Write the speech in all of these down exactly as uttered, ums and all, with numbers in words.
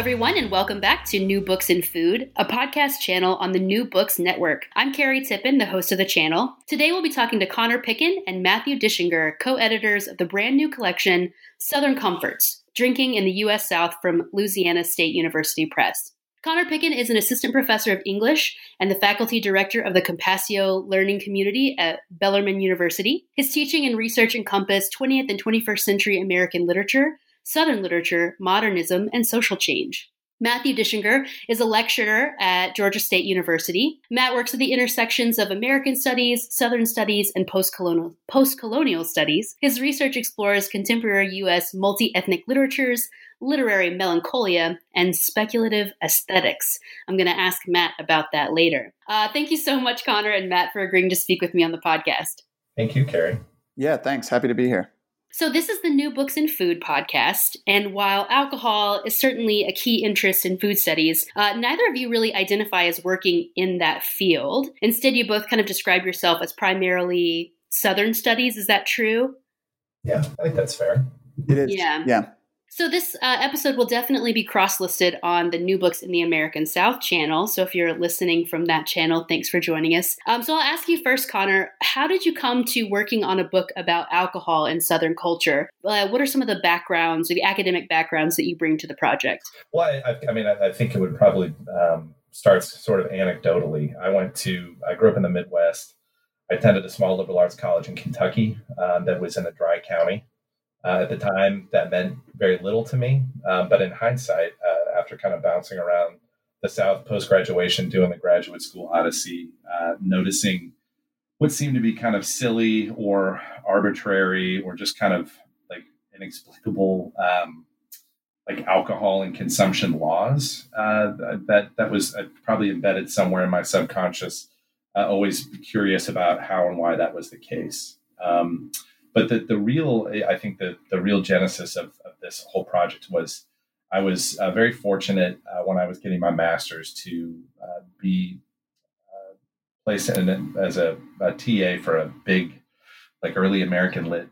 everyone, and welcome back to New Books in Food, a podcast channel on the New Books Network. I'm Carrie Tippin, the host of the channel. Today we'll be talking to Connor Picken and Matthew Dischinger, co-editors of the brand new collection, Southern Comforts, Drinking in the U S South from Louisiana State University Press. Connor Picken is an assistant professor of English and the faculty director of the Compasio Learning Community at Bellarmine University. His teaching and research encompass twentieth and twenty-first century American literature, Southern literature, modernism, and social change. Matthew Dischinger is a lecturer at Georgia State University. Matt works at the intersections of American studies, Southern studies, and post-colonial, post-colonial studies. His research explores contemporary U S multi-ethnic literatures, literary melancholia, and speculative aesthetics. I'm going to ask Matt about that later. Uh, thank you so much, Connor and Matt, for agreeing to speak with me on the podcast. Thank you, Carrie. Yeah, thanks. Happy to be here. So this is the New Books in Food podcast, and while alcohol is certainly a key interest in food studies, uh, neither of you really identify as working in that field. Instead, you both kind of describe yourself as primarily Southern studies. Is that true? Yeah, I think that's fair. It is. Yeah. Yeah. So this uh, episode will definitely be cross-listed on the New Books in the American South channel. So if you're listening from that channel, thanks for joining us. Um, so I'll ask you first, Connor, how did you come to working on a book about alcohol in Southern culture? Uh, what are some of the backgrounds or the academic backgrounds that you bring to the project? Well, I, I mean, I, I think it would probably um, start sort of anecdotally. I went to, I grew up in the Midwest. I attended a small liberal arts college in Kentucky um, that was in a dry county. Uh, at the time, that meant very little to me. Um, but in hindsight, uh, after kind of bouncing around the South post-graduation, doing the graduate school odyssey, uh, noticing what seemed to be kind of silly or arbitrary or just kind of like inexplicable, um, like alcohol and consumption laws, uh, that that was uh, probably embedded somewhere in my subconscious. Uh, always curious about how and why that was the case. Um, But the, the real, I think the, the real genesis of, of this whole project was I was uh, very fortunate uh, when I was getting my master's to uh, be uh, placed in as a, a T A for a big, like early American lit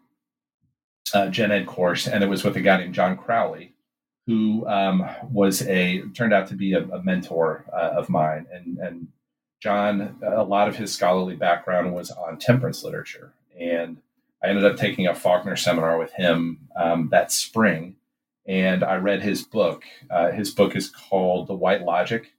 uh, gen ed course. And it was with a guy named John Crowley, who um, was a, turned out to be a, a mentor uh, of mine. And, and John, a lot of his scholarly background was on temperance literature. And I ended up taking a Faulkner seminar with him um, that spring, and I read his book. Uh, his book is called The White Logic,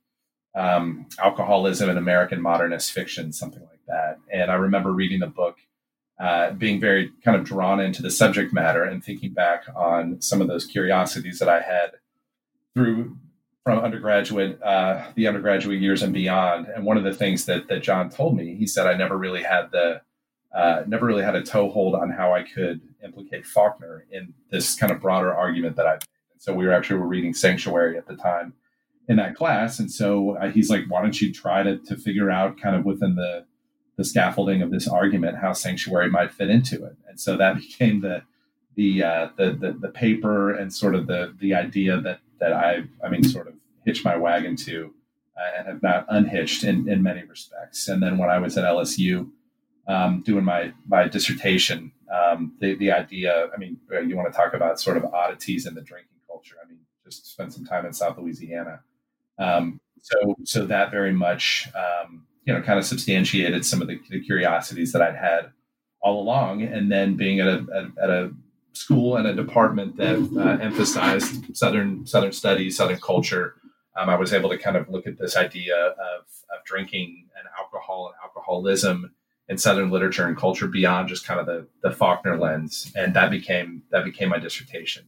um, Alcoholism in American Modernist Fiction, something like that. And I remember reading the book, uh, being very kind of drawn into the subject matter and thinking back on some of those curiosities that I had through from undergraduate, uh, the undergraduate years and beyond. And one of the things that that John told me, he said, I never really had the Uh, never really had a toehold on how I could implicate Faulkner in this kind of broader argument that I've made. And so we were actually were reading Sanctuary at the time in that class. And so uh, he's like, why don't you try to to figure out kind of within the the scaffolding of this argument how Sanctuary might fit into it. And so that became the the uh, the, the the paper and sort of the the idea that that I I mean sort of hitched my wagon to uh, and have not unhitched in in many respects. And then when I was at L S U. Um, doing my my dissertation, um, the the idea. I mean, you want to talk about sort of oddities in the drinking culture. I mean, just spent some time in South Louisiana, um, so so that very much um, you know kind of substantiated some of the, the curiosities that I'd had all along. And then being at a at, at a school and a department that uh, emphasized Southern Southern studies, Southern culture, um, I was able to kind of look at this idea of of drinking and alcohol and alcoholism in Southern literature and culture beyond just kind of the, the Faulkner lens. And that became, that became my dissertation.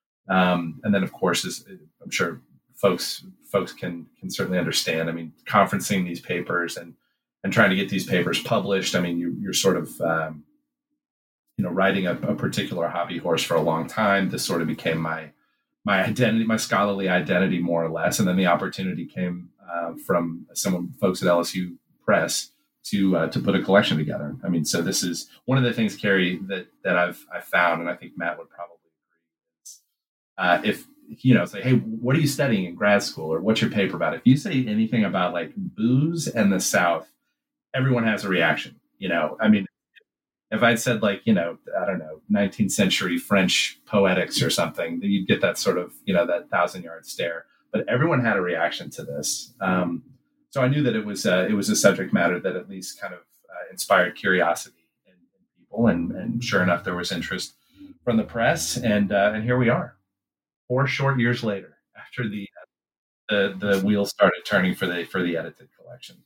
Um, and then of course, as I'm sure folks, folks can, can certainly understand, I mean, conferencing these papers and, and trying to get these papers published. I mean, you, you're sort of, um, you know, riding a, a particular hobby horse for a long time. This sort of became my, my identity, my scholarly identity, more or less. And then the opportunity came uh, from some folks at L S U Press to uh, to put a collection together. I mean, so this is one of the things, Carrie, that that I've I've found, and I think Matt would probably agree. Is, uh, if you know, say, hey, what are you studying in grad school, or what's your paper about? If you say anything about like booze and the South, everyone has a reaction. You know, I mean, if I'd said like, you know, I don't know, nineteenth century French poetics or something, then you'd get that sort of, you know, that thousand yard stare. but everyone had a reaction to this. Um, so I knew that it was uh, it was a subject matter that at least kind of uh, inspired curiosity in, in people, and, and sure enough, there was interest from the press, and uh, and here we are, four short years later, after the the the wheels started turning for the for the edited collection.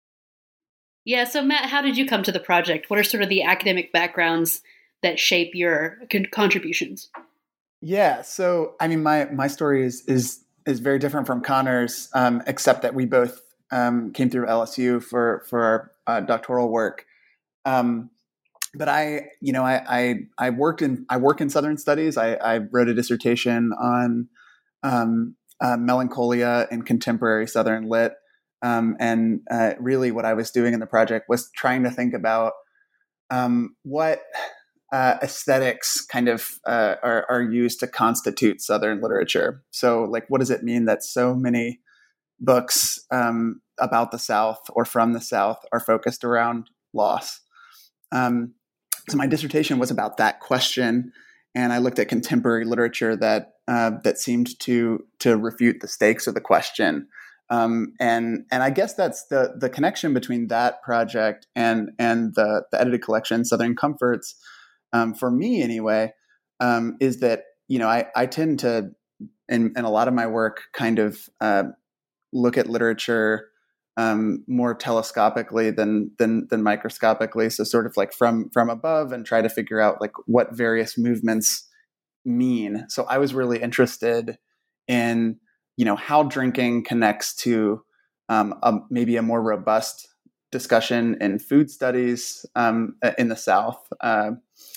Yeah. So Matt, how did you come to the project? What are sort of the academic backgrounds that shape your con- contributions? Yeah. So, I mean, my my story is is is very different from Connor's, um, except that we both um, came through L S U for for our uh, doctoral work. Um, but I, you know, I, I I worked in I work in Southern Studies. I, I wrote a dissertation on um, uh, melancholia in contemporary Southern lit. Um, and uh, really what I was doing in the project was trying to think about um, what uh, aesthetics kind of uh, are, are used to constitute Southern literature. So like, what does it mean that so many books um, about the South or from the South are focused around loss? Um, so my dissertation was about that question. And I looked at contemporary literature that uh, that seemed to to refute the stakes of the question. Um, and and I guess that's the the connection between that project and and the the edited collection, Southern Comforts, um, for me anyway, um, is that you know I I tend to in in a lot of my work kind of uh, look at literature um, more telescopically than than than microscopically. So sort of like from from above and try to figure out like what various movements mean. So I was really interested in you know how drinking connects to um, a, maybe a more robust discussion in food studies um, in the South, uh,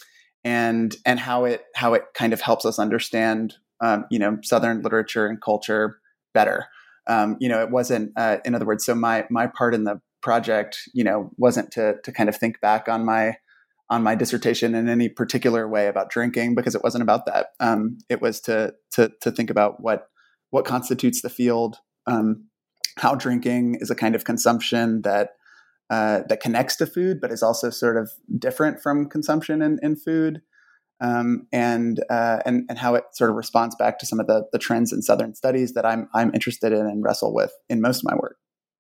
and and how it how it kind of helps us understand um, you know Southern literature and culture better. Um, you know, it wasn't, uh, in other words, so my my part in the project, you know, wasn't to to kind of think back on my on my dissertation in any particular way about drinking, because it wasn't about that. Um, it was to to to think about what what constitutes the field, um, how drinking is a kind of consumption that uh, that connects to food, but is also sort of different from consumption in, in food. Um, and, uh, and and how it sort of responds back to some of the the trends in Southern studies that I'm I'm interested in and wrestle with in most of my work.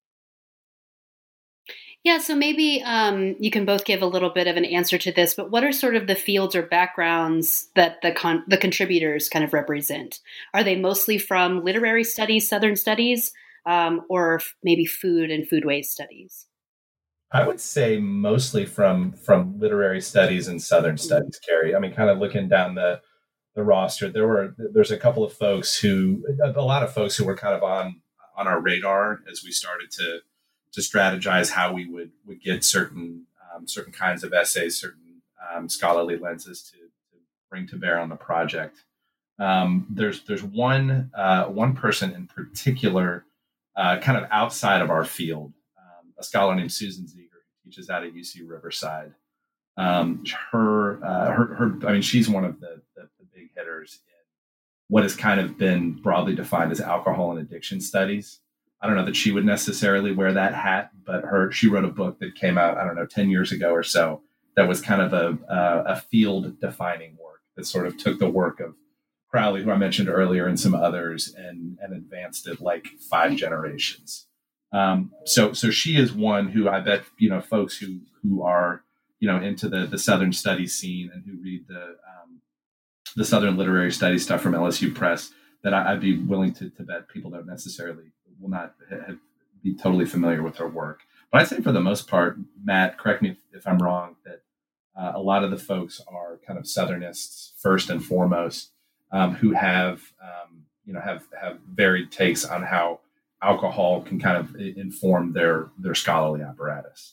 Yeah, so maybe um, you can both give a little bit of an answer to this, but what are sort of the fields or backgrounds that the con- the contributors kind of represent? Are they mostly from literary studies, Southern studies, um, or f- maybe food and foodways studies? I would say mostly from from literary studies and Southern studies, Carrie. I mean, kind of looking down the the roster, there were there's a couple of folks who, a lot of folks who were kind of on on our radar as we started to to strategize how we would would get certain um, certain kinds of essays, certain um, scholarly lenses to, to bring to bear on the project. Um, there's there's one uh, one person in particular, uh, kind of outside of our field, um, a scholar named Susan Zeger, who teaches out at U C Riverside. Um, her, uh, her, her, I mean, she's one of the, the, the big hitters in what has kind of been broadly defined as alcohol and addiction studies. I don't know that she would necessarily wear that hat, but her, she wrote a book that came out, I don't know, ten years ago or so, that was kind of a, a, a field defining work that sort of took the work of Crowley, who I mentioned earlier, and some others, and, and advanced it like five generations. Um, so, so she is one who I bet, you know, folks who, who are, you know, into the, the Southern studies scene and who read the, um, the Southern literary studies stuff from L S U Press, that I, I'd be willing to, to bet people don't necessarily, will not have, be totally familiar with her work. But I'd say for the most part, Matt, correct me if, if I'm wrong, that uh, a lot of the folks are kind of Southernists first and foremost, um, who have, um, you know, have, have varied takes on how alcohol can kind of inform their, their scholarly apparatus.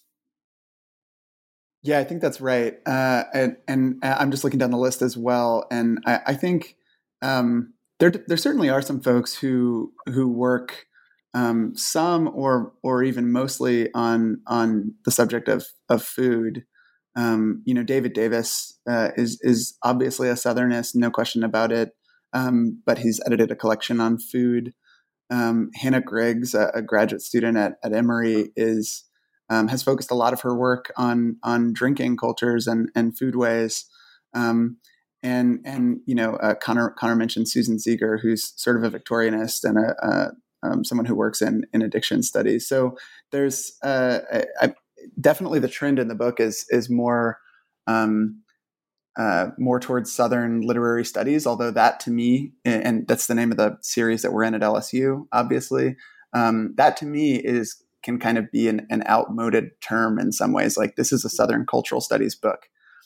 Yeah, I think that's right. Uh, and, and I'm just looking down the list as well. And I, I think um, there there certainly are some folks who who work um, some or or even mostly on on the subject of of food. Um, you know, David Davis uh, is is obviously a Southernist, no question about it. Um, but he's edited a collection on food. Um, Hannah Griggs, a, a graduate student at, at Emory, is Um, has focused a lot of her work on on drinking cultures and and foodways, um, and and you know, uh, Connor Connor mentioned Susan Seeger, who's sort of a Victorianist and a, a um, someone who works in in addiction studies. So there's uh, I, I, definitely the trend in the book is is more. Um, Uh, more towards Southern literary studies, although that to me, and that's the name of the series that we're in at L S U, obviously, um, that to me is can kind of be an, an outmoded term in some ways. Like, this is a Southern cultural studies book.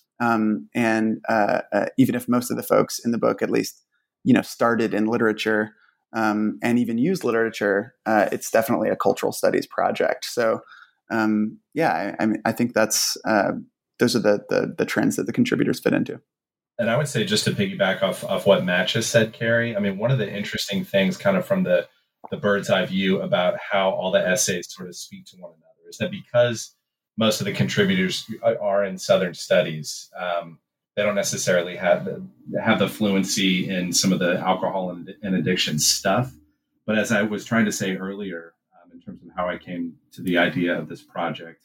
Um, and uh, uh, even if most of the folks in the book, at least, you know, started in literature um, and even used literature, uh, it's definitely a cultural studies project. So um, yeah, I, I mean, I think that's, uh, those are the, the the trends that the contributors fit into. And I would say, just to piggyback off of what Matt just said, Carrie, I mean, one of the interesting things kind of from the, the bird's eye view about how all the essays sort of speak to one another is that because most of the contributors are in Southern studies, um, they don't necessarily have the, have the fluency in some of the alcohol and, and addiction stuff. But as I was trying to say earlier, um, in terms of how I came to the idea of this project,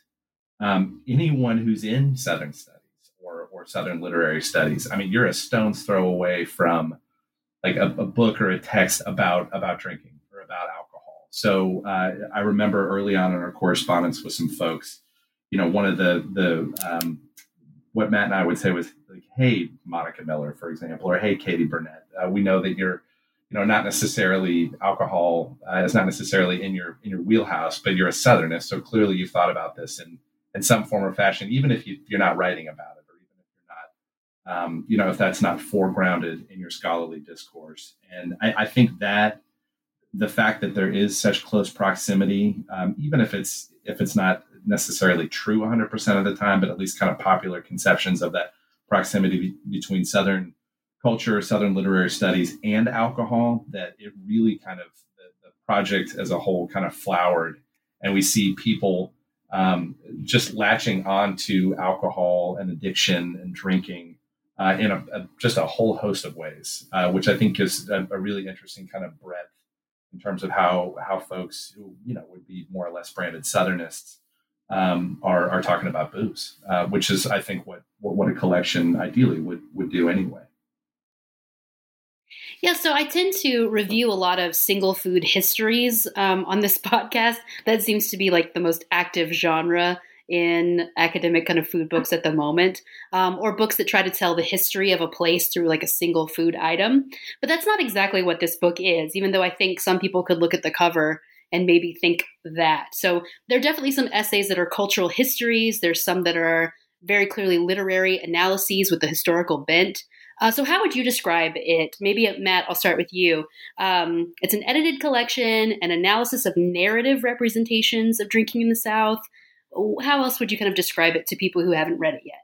Um, anyone who's in Southern studies or, or Southern literary studies, I mean, you're a stone's throw away from like a, a book or a text about, about drinking or about alcohol. So uh, I remember early on in our correspondence with some folks, you know, one of the, the um, what Matt and I would say was like, hey, Monica Miller, for example, or hey, Katie Burnett, uh, we know that you're, you know, not necessarily alcohol uh, is not necessarily in your, in your wheelhouse, but you're a Southernist. So clearly you've thought about this and, in some form or fashion, even if you, you're not writing about it, or even if you're not, um, you know, if that's not foregrounded in your scholarly discourse. And I, I think that the fact that there is such close proximity, um, even if it's if it's not necessarily true one hundred percent of the time, but at least kind of popular conceptions of that proximity be- between Southern culture, Southern literary studies, and alcohol, that it really kind of, the, the project as a whole kind of flowered. And we see people Um, just latching on to alcohol and addiction and drinking uh, in a, a, just a whole host of ways, uh, which I think is a, a really interesting kind of breadth in terms of how how folks who, you know, would be more or less branded Southernists um, are are talking about booze, uh, which is, I think, what, what what a collection ideally would would do anyway. Yeah, so I tend to review a lot of single food histories um, on this podcast. That seems to be like the most active genre in academic kind of food books at the moment, um, or books that try to tell the history of a place through like a single food item. But that's not exactly what this book is, even though I think some people could look at the cover and maybe think that. So there are definitely some essays that are cultural histories. There's some that are very clearly literary analyses with a historical bent. Uh, so how would you describe it? Maybe, Matt, I'll start with you. Um, it's an edited collection, an analysis of narrative representations of drinking in the South. How else would you kind of describe it to people who haven't read it yet?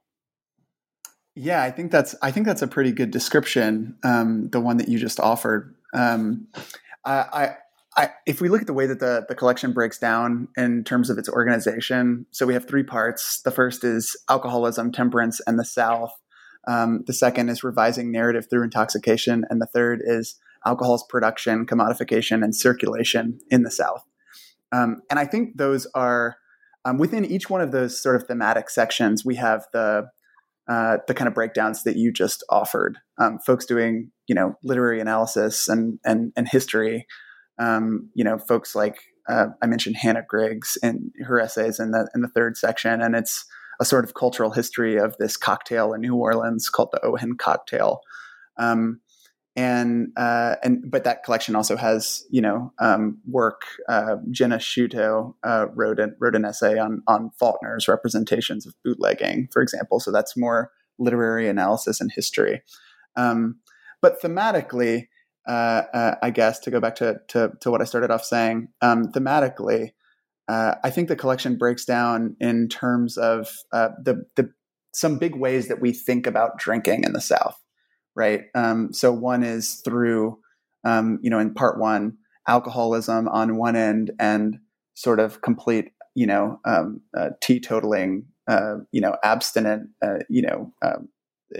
Yeah, I think that's I think that's a pretty good description, um, the one that you just offered. Um, I, I, I, if we look at the way that the, the collection breaks down in terms of its organization, so we have three parts. The first is alcoholism, temperance, and the South. Um, the second is revising narrative through intoxication. And the third is alcohol's production, commodification, and circulation in the South. Um, and I think those are, um, within each one of those sort of thematic sections, we have the uh, the kind of breakdowns that you just offered. Um, folks doing, you know, literary analysis and and, and history. Um, you know, folks like uh, I mentioned Hannah Griggs and her essays in the in the third section, and it's a sort of cultural history of this cocktail in New Orleans called the Ohen cocktail. Um, and, uh, and, but that collection also has, you know, um, work, uh, Jenna Shuto, uh, wrote an, wrote an essay on, on Faulkner's representations of bootlegging, for example. So that's more literary analysis and history. Um, but thematically, uh, uh, I guess to go back to, to, to what I started off saying, um, thematically, Uh, I think the collection breaks down in terms of uh, the the some big ways that we think about drinking in the South, right? Um, so one is through, um, you know, in part one, alcoholism on one end and sort of complete, you know, um, uh, teetotaling, uh, you know, abstinent, uh, you know, um,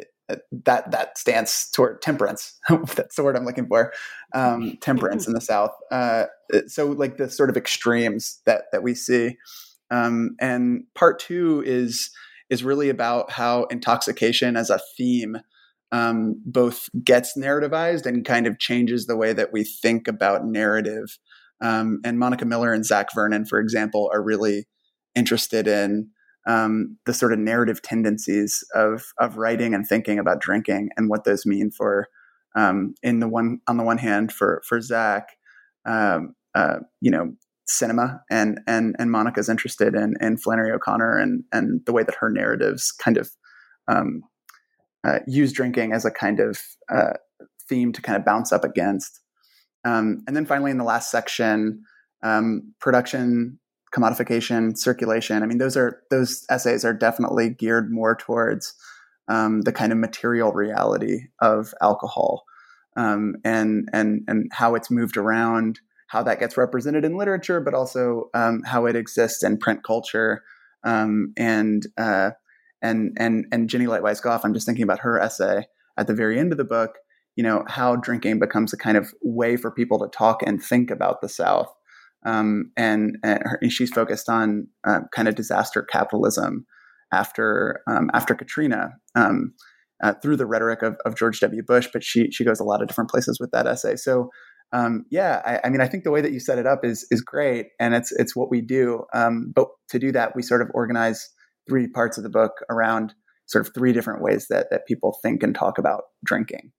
that that stance toward temperance. That's the word I'm looking for. Um, temperance in the South. Uh, so like the sort of extremes that that we see. Um, and part two is is really about how intoxication as a theme um, both gets narrativized and kind of changes the way that we think about narrative. Um, and Monica Miller and Zach Vernon, for example, are really interested in um, the sort of narrative tendencies of of writing and thinking about drinking and what those mean for, um, in the one on the one hand, for for Zach, um, uh, you know, cinema, and and and Monica's interested in in Flannery O'Connor and and the way that her narratives kind of um, uh, use drinking as a kind of uh, theme to kind of bounce up against. Um, and then finally, in the last section, um, production, commodification, circulation. I mean, those are those essays are definitely geared more towards um, the kind of material reality of alcohol, um, and and and how it's moved around, how that gets represented in literature, but also um, how it exists in print culture. Um, and uh, and and and Jenny Light Weiss-Goff, I'm just thinking about her essay at the very end of the book. You know, how drinking becomes a kind of way for people to talk and think about the South. Um, and, and, her, and she's focused on uh, kind of disaster capitalism after um, after Katrina, um, uh, through the rhetoric of, of George W. Bush. But she she goes a lot of different places with that essay. So um, yeah, I, I mean, I think the way that you set it up is is great, and it's it's what we do. Um, but to do that, we sort of organize three parts of the book around sort of three different ways that that people think and talk about drinking.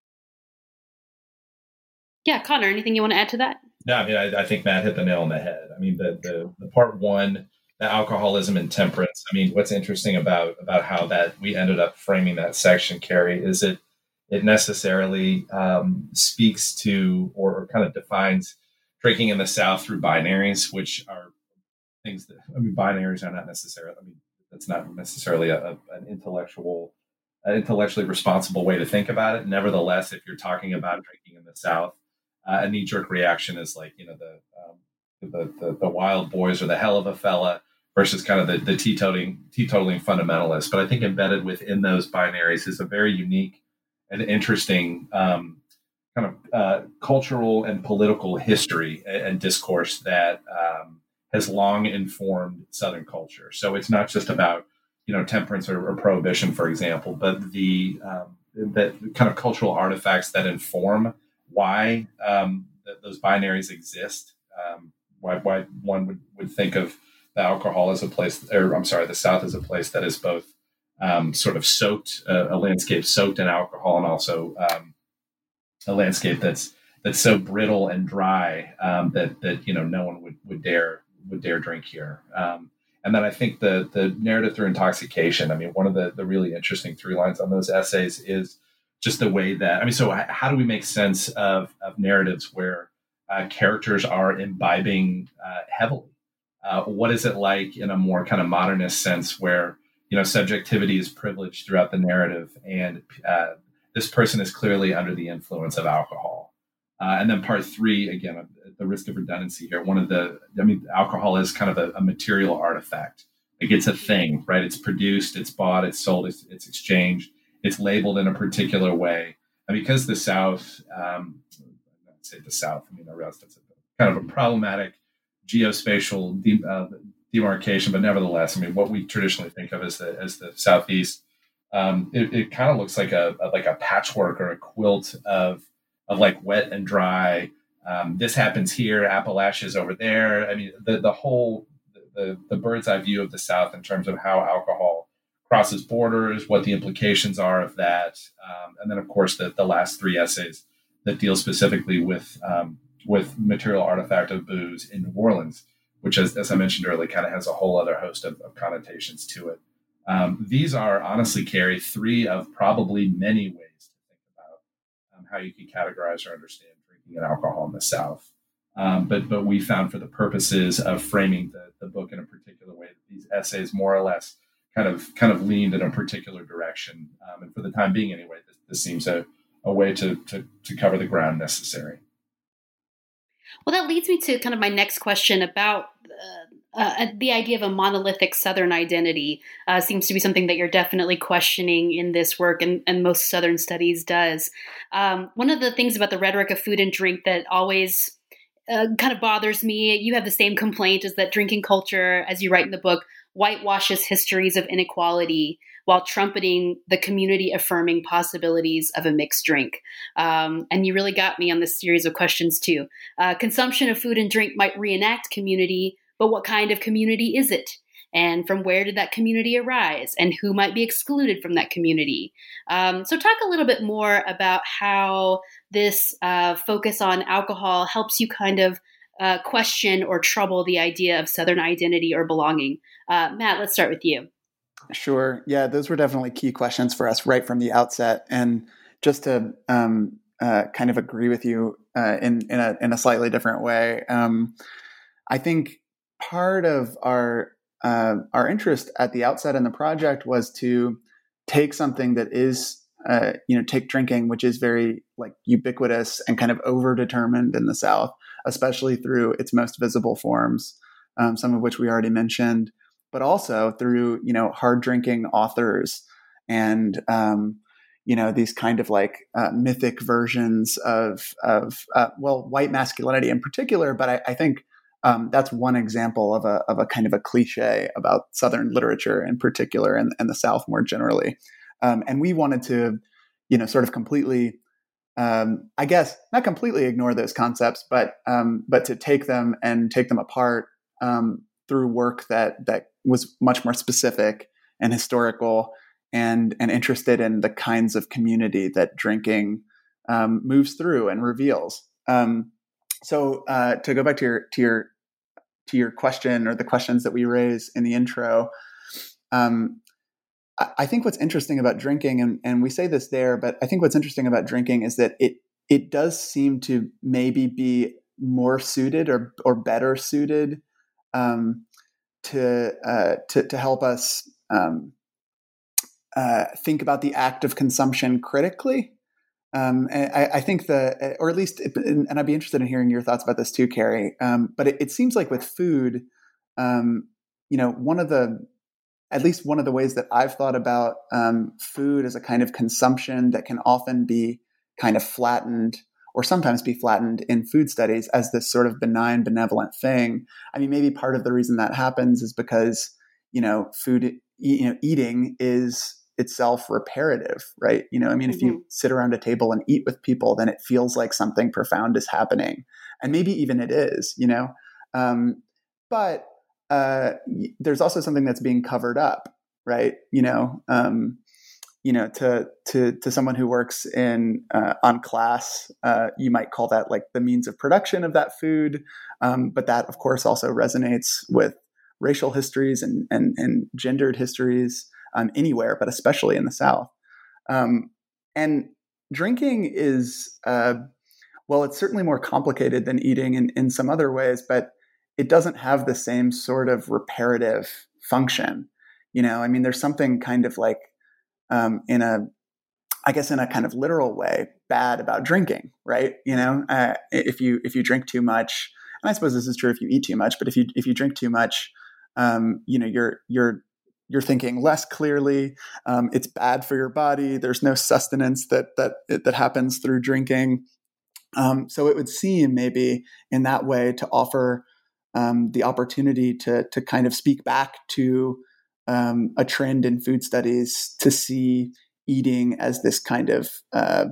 Yeah, Connor, anything you want to add to that? No, I mean, I, I think Matt hit the nail on the head. I mean, the, the the part one, the alcoholism and temperance. I mean, what's interesting about about how that we ended up framing that section, Carrie, is it it necessarily um, speaks to or, or kind of defines drinking in the South through binaries, which are things that, I mean, binaries are not necessarily, I mean, that's not necessarily a, a, an intellectual, an intellectually responsible way to think about it. Nevertheless, if you're talking about drinking in the South, Uh, a knee-jerk reaction is like, you know, the, um, the the the wild boys or the hell of a fella versus kind of the the teetotaling teetotaling fundamentalist. But I think embedded within those binaries is a very unique and interesting um, kind of uh, cultural and political history and, and discourse that um, has long informed Southern culture. So it's not just about, you know, temperance or, or prohibition, for example, but the um, that kind of cultural artifacts that inform why um, th- those binaries exist, um, why, why one would, would think of the alcohol as a place, or I'm sorry, the South as a place that is both um, sort of soaked, uh, a landscape soaked in alcohol, and also um, a landscape that's that's so brittle and dry um, that that you know no one would, would dare would dare drink here. Um, and then I think the the narrative through intoxication. I mean, one of the the really interesting through lines on those essays is just the way that, I mean, so how do we make sense of, of narratives where uh, characters are imbibing uh, heavily? Uh, what is it like in a more kind of modernist sense where, you know, subjectivity is privileged throughout the narrative and uh, this person is clearly under the influence of alcohol? Uh, and then part three, again, at the risk of redundancy here, one of the, I mean, alcohol is kind of a, a material artifact. Like it's a thing, right? It's produced, it's bought, it's sold, it's, it's exchanged. It's labeled in a particular way. And because the South, um, I'd say the South, I mean, I realize that's a, kind of a problematic geospatial de- uh, demarcation, but nevertheless, I mean, what we traditionally think of as the as the Southeast, um, it, it kind of looks like a, a like a patchwork or a quilt of of like wet and dry. Um, this happens here, Appalachia's over there. I mean, the the whole the the bird's eye view of the South in terms of how alcohol crosses borders, what the implications are of that, um, and then of course the, the last three essays that deal specifically with um, with material artifact of booze in New Orleans, which, as, as I mentioned earlier, kind of has a whole other host of, of connotations to it. Um, these are honestly, Carrie, three of probably many ways to think about um, how you can categorize or understand drinking and alcohol in the South. Um, but but we found for the purposes of framing the, the book in a particular way that these essays more or less kind of kind of leaned in a particular direction. Um, and for the time being, anyway, this, this seems a, a way to, to to cover the ground necessary. Well, that leads me to kind of my next question about uh, uh, the idea of a monolithic Southern identity. Uh, seems to be something that you're definitely questioning in this work, and, and most Southern studies does. Um, one of the things about the rhetoric of food and drink that always uh, kind of bothers me, you have the same complaint, is that drinking culture, as you write in the book, whitewashes histories of inequality while trumpeting the community affirming possibilities of a mixed drink. Um, and you really got me on this series of questions too. Uh, consumption of food and drink might reenact community, but what kind of community is it? And from where did that community arise? And who might be excluded from that community? Um, so talk a little bit more about how this uh, focus on alcohol helps you kind of uh, question or trouble the idea of Southern identity or belonging. Uh, Matt, let's start with you. Sure. Yeah, those were definitely key questions for us right from the outset. And just to um, uh, kind of agree with you uh, in, in, a, in a slightly different way, um, I think part of our Uh, our interest at the outset in the project was to take something that is, uh, you know, take drinking, which is very like ubiquitous and kind of overdetermined in the South, especially through its most visible forms, um, some of which we already mentioned, but also through, you know, hard drinking authors and, um, you know, these kind of like uh, mythic versions of, of uh, well, white masculinity in particular, but I, I think Um, that's one example of a of a kind of a cliche about Southern literature in particular, and, and the South more generally. Um, and we wanted to, you know, sort of completely, um, I guess, not completely ignore those concepts, but um, but to take them and take them apart um, through work that that was much more specific and historical, and and interested in the kinds of community that drinking um, moves through and reveals. Um, So uh, to go back to your to your to your question or the questions that we raise in the intro, um, I, I think what's interesting about drinking, and, and we say this there, but I think what's interesting about drinking is that it it does seem to maybe be more suited or or better suited um, to uh, to to help us um, uh, think about the act of consumption critically. Um, I, I think the, or at least, and I'd be interested in hearing your thoughts about this too, Carrie. Um, but it, it seems like with food, um, you know, one of the, at least one of the ways that I've thought about um, food as a kind of consumption that can often be kind of flattened or sometimes be flattened in food studies as this sort of benign, benevolent thing. I mean, maybe part of the reason that happens is because, you know, food, you know, eating is itself reparative, right? You know, I mean, mm-hmm. if you sit around a table and eat with people, then it feels like something profound is happening. And maybe even it is, you know, um, but uh, there's also something that's being covered up, right? You know, um, you know, to, to, to someone who works in, uh, on class, uh, you might call that like the means of production of that food. Um, but that of course also resonates with racial histories and, and, and gendered histories. Um, anywhere, but especially in the South. Um, and drinking is, uh, well, it's certainly more complicated than eating in, in some other ways, but it doesn't have the same sort of reparative function. You know, I mean, there's something kind of like, um, in a, I guess in a kind of literal way, bad about drinking, right? You know, uh, if you if you drink too much, and I suppose this is true if you eat too much, but if you if you drink too much, um, you know, you're you're You're thinking less clearly. Um, it's bad for your body. There's no sustenance that that that happens through drinking. Um, so it would seem maybe in that way to offer um, the opportunity to to kind of speak back to um, a trend in food studies to see eating as this kind of uh,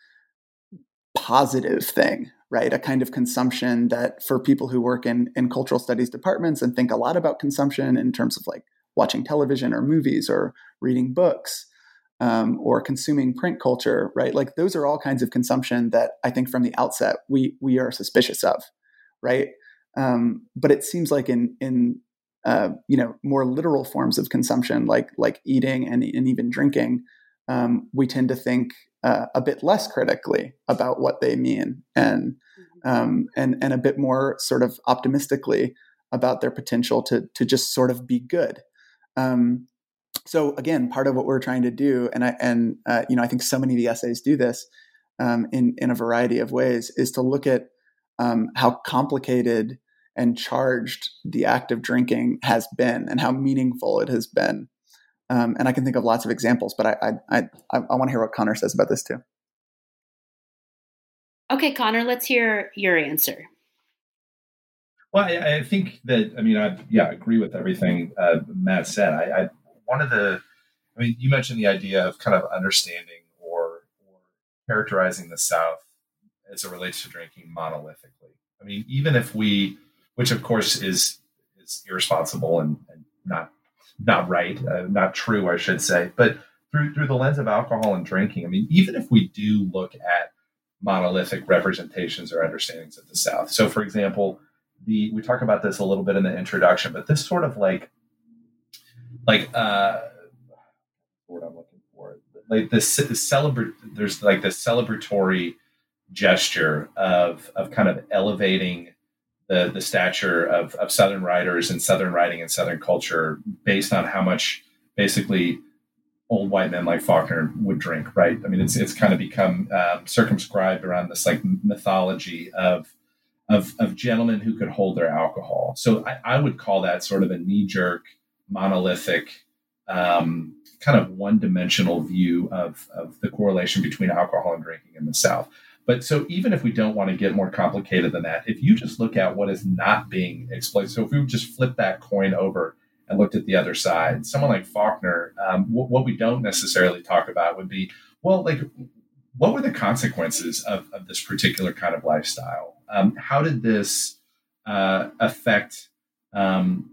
positive thing, right? A kind of consumption that for people who work in in cultural studies departments and think a lot about consumption in terms of like watching television or movies or reading books um, or consuming print culture, right? Like those are all kinds of consumption that I think from the outset we we are suspicious of, right? Um, but it seems like in in uh, you know more literal forms of consumption, like like eating and, and even drinking, um, we tend to think uh, a bit less critically about what they mean, and um, and and a bit more sort of optimistically about their potential to to just sort of be good. Um, so again, part of what we're trying to do, and I, and, uh, you know, I think so many of the essays do this, um, in, in a variety of ways, is to look at, um, how complicated and charged the act of drinking has been and how meaningful it has been. Um, and I can think of lots of examples, but I, I, I, I want to hear what Connor says about this too. Okay, Connor, let's hear your answer. Well, I, I think that, I mean, I, yeah, I agree with everything uh, Matt said. I, I, one of the I mean, you mentioned the idea of kind of understanding or, or characterizing the South as it relates to drinking monolithically. I mean, even if we, which of course is is irresponsible and, and not not right, uh, not true, I should say, but through through the lens of alcohol and drinking, I mean, even if we do look at monolithic representations or understandings of the South. So, for example, the we talk about this a little bit in the introduction, but this sort of like like uh, what I'm looking for, like this celebrate. There's like this celebratory gesture of of kind of elevating the the stature of of Southern writers and Southern writing and Southern culture based on how much basically old white men like Faulkner would drink, right? I mean, it's it's kind of become um, circumscribed around this like mythology of of of gentlemen who could hold their alcohol. So I, I would call that sort of a knee jerk, monolithic, um, kind of one dimensional view of of the correlation between alcohol and drinking in the South. But so even if we don't want to get more complicated than that, if you just look at what is not being exploited, so if we would just flip that coin over and looked at the other side, someone like Faulkner, um, w- what we don't necessarily talk about would be, well, like, what were the consequences of, of this particular kind of lifestyle? Um, how did this uh, affect um,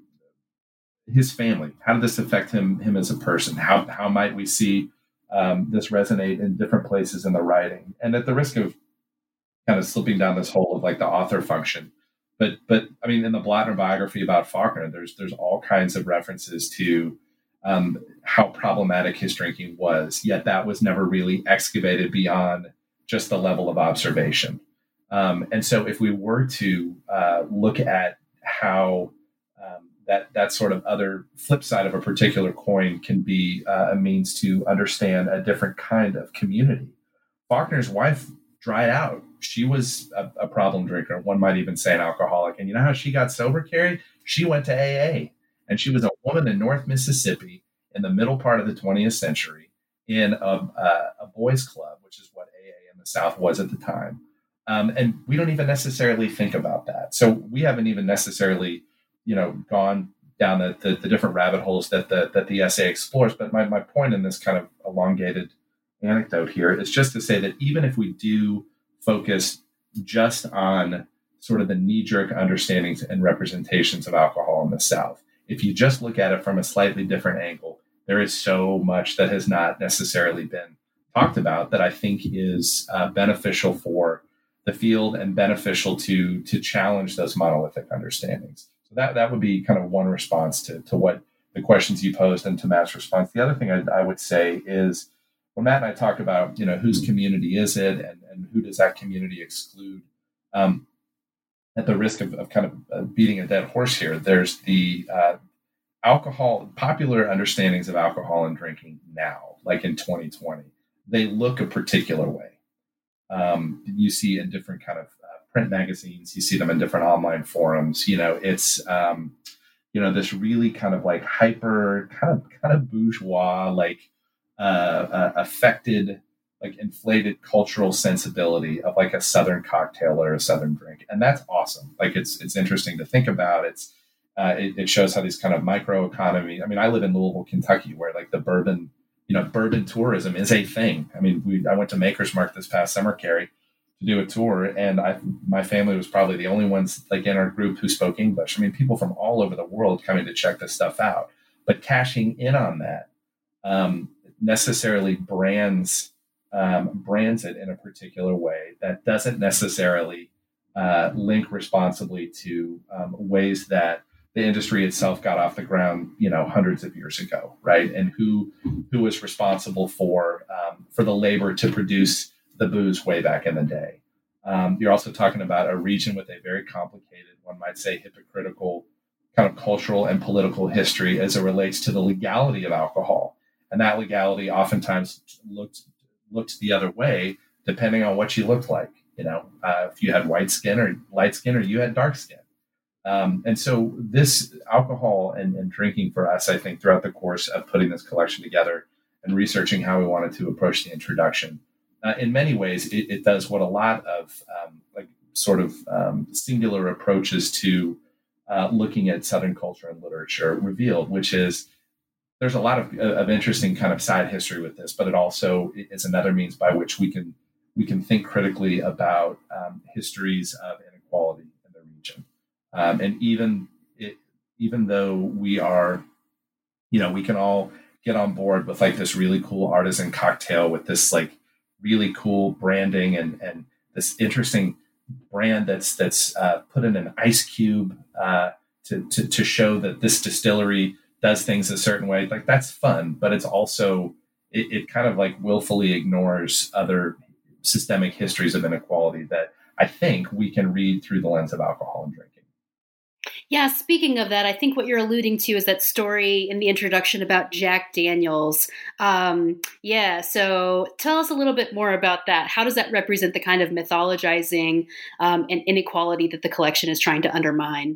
his family? How did this affect him him as a person? How how might we see um, this resonate in different places in the writing? And at the risk of kind of slipping down this hole of like the author function, but but I mean, in the Blattner biography about Faulkner, there's there's all kinds of references to um, how problematic his drinking was. Yet that was never really excavated beyond just the level of observation. Um, and so, if we were to uh, look at how um, that that sort of other flip side of a particular coin can be uh, a means to understand a different kind of community, Faulkner's wife dried out. She was a, a problem drinker. One might even say an alcoholic. And you know how she got sober, Carrie? She went to A A. And she was a woman in North Mississippi in the middle part of the twentieth century in a, a, a boys' club, which is what A A in the South was at the time. Um, and we don't even necessarily think about that. So we haven't even necessarily, you know, gone down the, the, the different rabbit holes that the, that the essay explores. But my, my point in this kind of elongated anecdote here is just to say that even if we do focus just on sort of the knee-jerk understandings and representations of alcohol in the South, if you just look at it from a slightly different angle, there is so much that has not necessarily been talked about that I think is uh, beneficial for the field and beneficial to to challenge those monolithic understandings. So that that would be kind of one response to to what the questions you posed and to Matt's response. The other thing I, I would say is, when Matt and I talk about, you know, whose community is it and, and who does that community exclude, um, at the risk of, of kind of uh, beating a dead horse here, there's the uh, alcohol, popular understandings of alcohol and drinking now, like in twenty twenty, they look a particular way. Um, you see in different kind of uh, print magazines, you see them in different online forums, you know, it's, um, you know, this really kind of like hyper, kind of, kind of bourgeois, like, Uh, uh, affected, like inflated cultural sensibility of like a Southern cocktail or a Southern drink, and that's awesome. Like it's it's interesting to think about. It's uh, it, it shows how these kind of microeconomy. I mean, I live in Louisville, Kentucky, where like the bourbon, you know, bourbon tourism is a thing. I mean, we I went to Maker's Mark this past summer, Carrie, to do a tour, and I my family was probably the only ones like in our group who spoke English. I mean, people from all over the world coming to check this stuff out, but cashing in on that. Um, necessarily brands um, brands it in a particular way that doesn't necessarily uh, link responsibly to um, ways that the industry itself got off the ground, you know, hundreds of years ago, right? And who who was responsible for um, for the labor to produce the booze way back in the day. Um, you're also talking about a region with a very complicated, one might say, hypocritical kind of cultural and political history as it relates to the legality of alcohol. And that legality oftentimes looked looked the other way, depending on what you looked like. You know, uh, if you had white skin or light skin, or you had dark skin. Um, and so this alcohol and, and drinking for us, I think, throughout the course of putting this collection together and researching how we wanted to approach the introduction, uh, in many ways, it, it does what a lot of um, like sort of um, singular approaches to uh, looking at Southern culture and literature revealed, which is there's a lot of, of interesting kind of side history with this, but it also is another means by which we can we can think critically about um, histories of inequality in the region. Um, and even it, even though we are, you know, we can all get on board with like this really cool artisan cocktail with this like really cool branding and and this interesting brand that's that's uh, put in an ice cube uh, to, to to show that this distillery does things a certain way. Like that's fun, but it's also it, it kind of like willfully ignores other systemic histories of inequality that I think we can read through the lens of alcohol and drinking. Yeah, speaking of that, I think what you're alluding to is that story in the introduction about Jack Daniels. Um, yeah, so tell us a little bit more about that. How does that represent the kind of mythologizing um, and inequality that the collection is trying to undermine?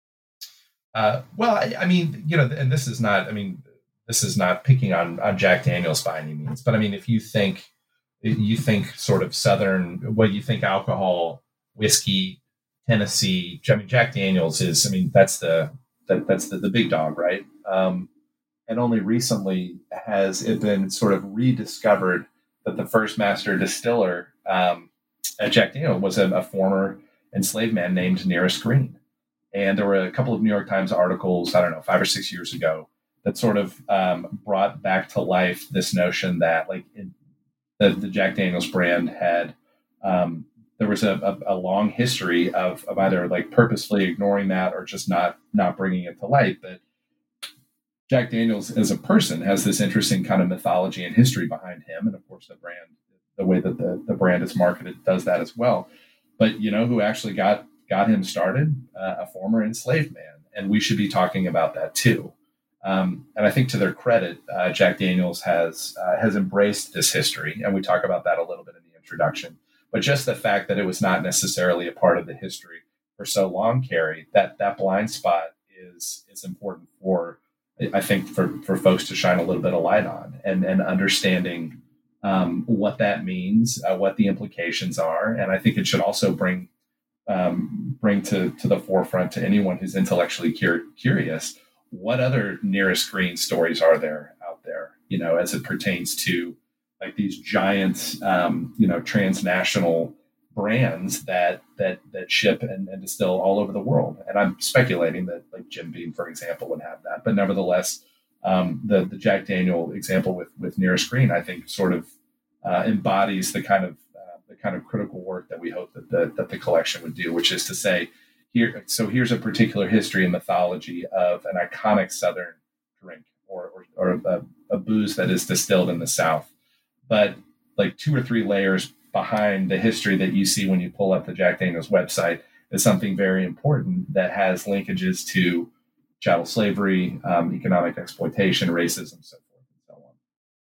Uh, well, I, I mean, you know, and this is not, I mean, this is not picking on, on Jack Daniels by any means, but I mean, if you think, you think sort of Southern, what you think alcohol, whiskey, Tennessee, I mean, Jack Daniels is, I mean, that's the, that, that's the, the big dog, right? Um, and only recently has it been sort of rediscovered that the first master distiller um, at Jack Daniels was a, a former enslaved man named Nearest Green. And there were a couple of New York Times articles, I don't know, five or six years ago that sort of um, brought back to life this notion that like in, the, the Jack Daniels brand had, um, there was a, a, a long history of, of either like purposefully ignoring that or just not, not bringing it to light. But Jack Daniels as a person has this interesting kind of mythology and history behind him. And of course the brand, the way that the, the brand is marketed does that as well. But you know, who actually got, got him started? Uh, a former enslaved man. And we should be talking about that too. Um, and I think to their credit, uh, Jack Daniels has uh, has embraced this history, and we talk about that a little bit in the introduction. But just the fact that it was not necessarily a part of the history for so long, Carrie, that that blind spot is is important for, I think, for, for folks to shine a little bit of light on and and understanding um, what that means, uh, what the implications are, and I think it should also bring um, bring to to the forefront to anyone who's intellectually cur- curious. What other Nearest Green stories are there out there, you know, as it pertains to like these giant, um, you know, transnational brands that that that ship and, and distill all over the world. And I'm speculating that like Jim Beam, for example, would have that. But nevertheless, um, the the Jack Daniel example with with Nearest Green, I think, sort of uh, embodies the kind of uh, the kind of critical work that we hope that the, that the collection would do, which is to say, Here, so here's a particular history and mythology of an iconic Southern drink or, or, or a, a booze that is distilled in the South. But like two or three layers behind the history that you see when you pull up the Jack Daniels website is something very important that has linkages to chattel slavery, um, economic exploitation, racism, so forth and so on.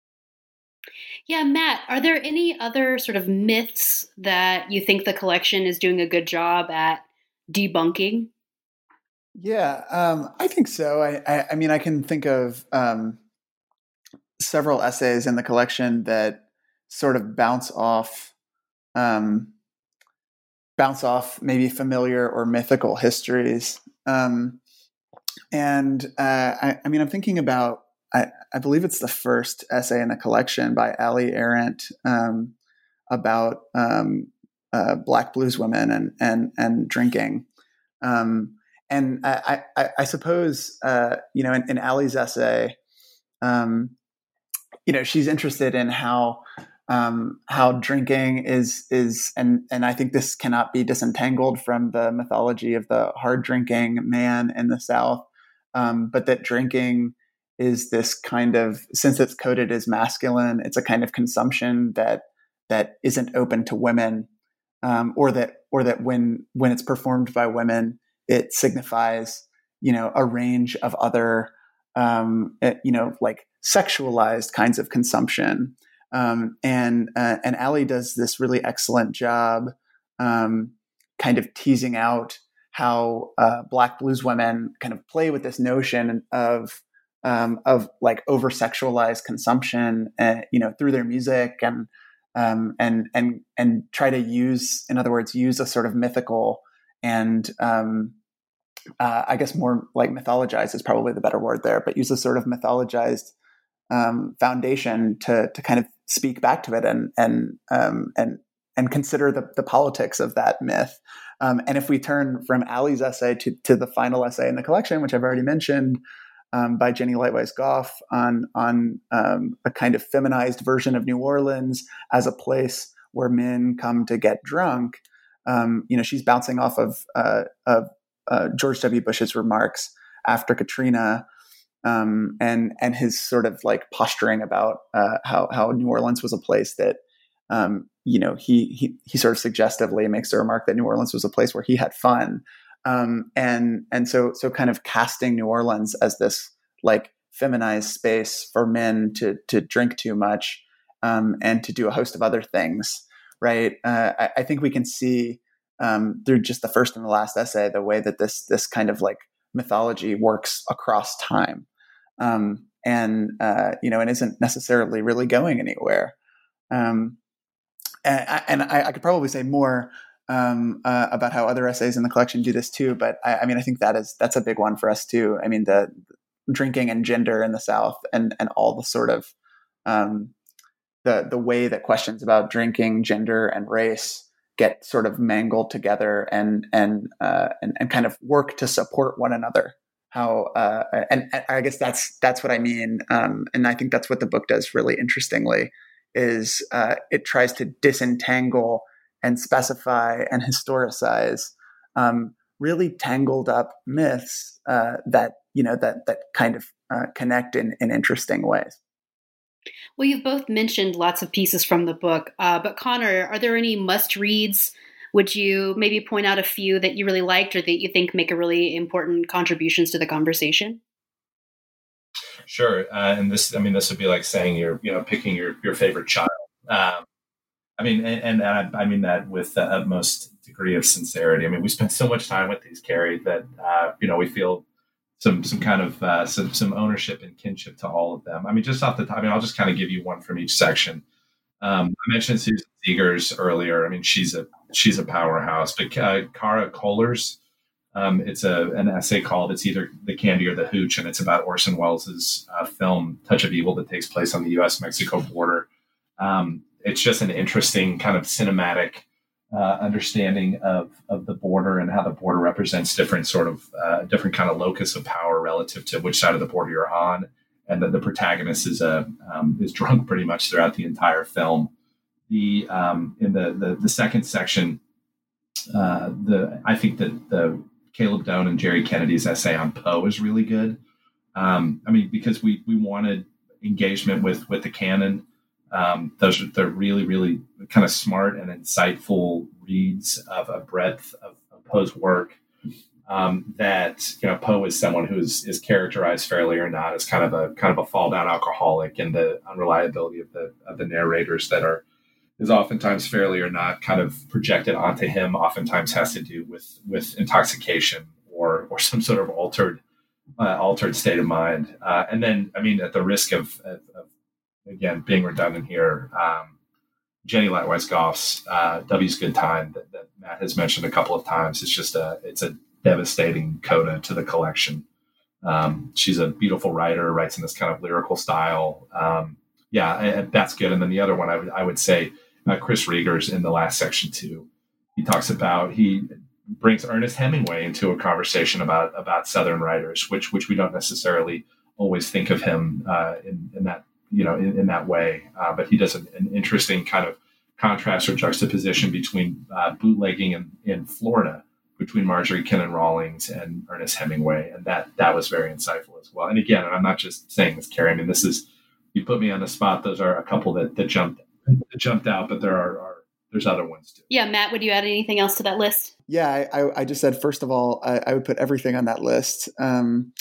Yeah, Matt, are there any other sort of myths that you think the collection is doing a good job at debunking? Yeah, um, I think so. I, I, I mean, I can think of um, several essays in the collection that sort of bounce off, um, bounce off maybe familiar or mythical histories. Um, and uh, I, I mean, I'm thinking about, I, I believe it's the first essay in the collection by Ali Arendt um, about um, uh, Black blues women and and and drinking. Um, and I, I, I suppose, uh, you know, in, in Ali's essay, um, you know, she's interested in how um, how drinking is is, and and I think this cannot be disentangled from the mythology of the hard drinking man in the South, um, but that drinking is this kind of, since it's coded as masculine, it's a kind of consumption that that isn't open to women, um, or that or that when when it's performed by women, it signifies, you know, a range of other, um, you know, like sexualized kinds of consumption. Um, and uh, and Ali does this really excellent job, um, kind of teasing out how uh, Black blues women kind of play with this notion of um, of like over sexualized consumption, uh, you know, through their music and um, and and and try to use, in other words, use a sort of mythical and um, uh, I guess more like mythologized is probably the better word there, but use a sort of mythologized um, foundation to to kind of speak back to it and and um, and and consider the the politics of that myth. Um, and if we turn from Allie's essay to to the final essay in the collection, which I've already mentioned, um, by Jenny Lightweiss Goff on on um, a kind of feminized version of New Orleans as a place where men come to get drunk. Um, you know, she's bouncing off of, uh, of uh, George W. Bush's remarks after Katrina, um, and and his sort of like posturing about uh, how how New Orleans was a place that, um, you know, he he he sort of suggestively makes the remark that New Orleans was a place where he had fun, um, and and so so kind of casting New Orleans as this like feminized space for men to to drink too much, um, and to do a host of other things. Right. Uh, I, I think we can see um, through just the first and the last essay the way that this this kind of like mythology works across time, um, and uh, you know, and isn't necessarily really going anywhere. Um, and I, and I, I could probably say more um, uh, about how other essays in the collection do this too. But I, I mean, I think that is that's a big one for us too. I mean, the drinking and gender in the South, and and all the sort of um, the the way that questions about drinking, gender, and race get sort of mangled together and and uh, and, and kind of work to support one another. How uh, and, and I guess that's that's what I mean, um, and I think that's what the book does really interestingly. Is uh, it tries to disentangle and specify and historicize um, really tangled up myths uh, that you know that that kind of uh, connect in in interesting ways. Well, you've both mentioned lots of pieces from the book, uh, but Connor, are there any must-reads? Would you maybe point out a few that you really liked or that you think make a really important contributions to the conversation? Sure, uh, and this, I mean, this would be like saying you're, you know, picking your your favorite child. Um, I mean, and, and I, I mean that with the utmost degree of sincerity. I mean, we spend so much time with these, Carrie, that uh, you know we feel some some kind of uh, some some ownership and kinship to all of them. I mean, just off the top, I mean, I'll just kind of give you one from each section. Um, I mentioned Susan Seegers earlier. I mean, she's a she's a powerhouse. But uh, Cara Kohler's, um, it's a an essay called "It's Either the Candy or the Hooch," and it's about Orson Welles' uh, film "Touch of Evil" that takes place on the U S Mexico border. Um, it's just an interesting kind of cinematic Uh, understanding of of the border and how the border represents different sort of uh, different kind of locus of power relative to which side of the border you're on, and that the protagonist is a um, is drunk pretty much throughout the entire film. The um, in the, the the second section, uh, the I think that the Caleb Doan and Jerry Kennedy's essay on Poe is really good. Um, I mean, because we we wanted engagement with with the canon. Um, those are they're really, really kind of smart and insightful reads of a breadth of, of Poe's work. Um, that you know, Poe is someone who is, is characterized fairly or not as kind of a kind of a fall down alcoholic, and the unreliability of the of the narrators that are is oftentimes fairly or not kind of projected onto him. Oftentimes has to do with with intoxication or or some sort of altered uh, altered state of mind. Uh, and then, I mean, at the risk of, of, of again, being redundant here, um, Jenny Lightweiss Goff's uh, W's Good Time that, that Matt has mentioned a couple of times. It's just a, it's a devastating coda to the collection. Um, she's a beautiful writer, writes in this kind of lyrical style. Um, yeah, and that's good. And then the other one I would, I would say uh, Chris Rieger's in the last section too. He talks about, he brings Ernest Hemingway into a conversation about, about Southern writers, which, which we don't necessarily always think of him uh, in, in that, you know, in, in that way. Uh, but he does an, an interesting kind of contrast or juxtaposition between uh, bootlegging in, in Florida, between Marjorie Kinnan Rawlings and Ernest Hemingway. And that that was very insightful as well. And again, I'm not just saying this, Carrie. I mean, this is, you put me on the spot. Those are a couple that, that jumped that jumped out, but there are, are there's other ones too. Yeah, Matt, would you add anything else to that list? Yeah, I, I, I just said, first of all, I, I would put everything on that list. Um,